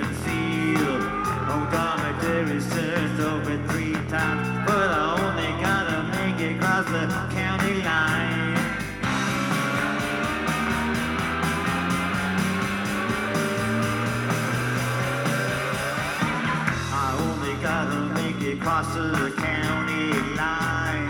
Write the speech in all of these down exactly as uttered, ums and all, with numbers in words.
and sealed. Oh, dormitories turned over three times, but I only gotta make it across the county line. I only gotta make it across the county line.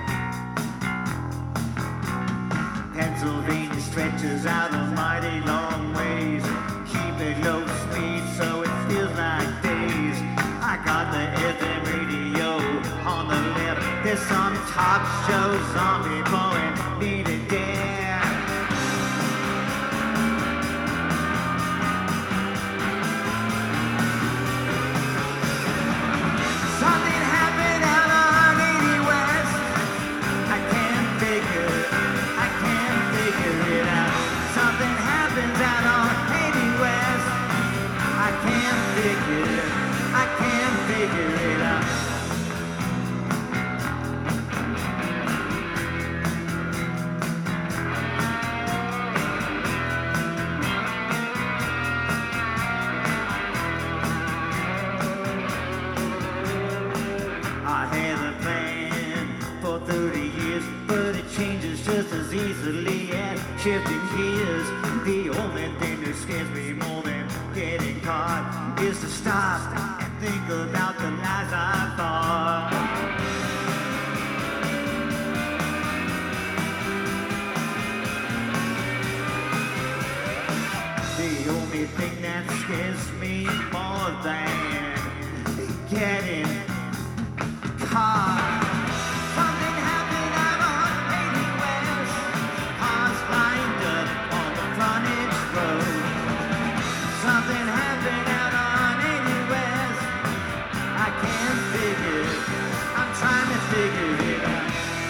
Pennsylvania stretches out a mighty long ways. Keep it low speed so it feels like days. I got the F M radio on the left. There's some talk show zombie blowing me to death. Something happened out on eighty West. I can't figure, I can't figure it out. Something happens out on eighty West. I can't figure, I can't figure it out. I had a plan for thirty years, but it changes just as easily as shifting gears. The only thing that scares me more than getting caught is to stop and think about the lies I thought. The only thing that scares me more than getting caught. Something happened out on eighty West. Cars lined up on the frontage road. Something happened out on eighty West. I can't figure it. I'm trying to figure it out.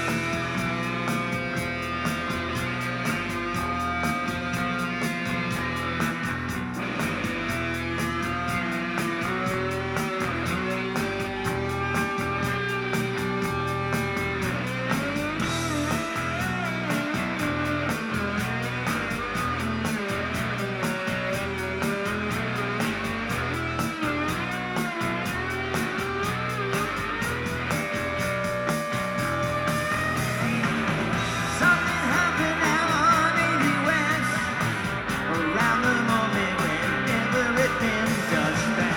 Something happened out on eighty West, around the moment when everything just vanished.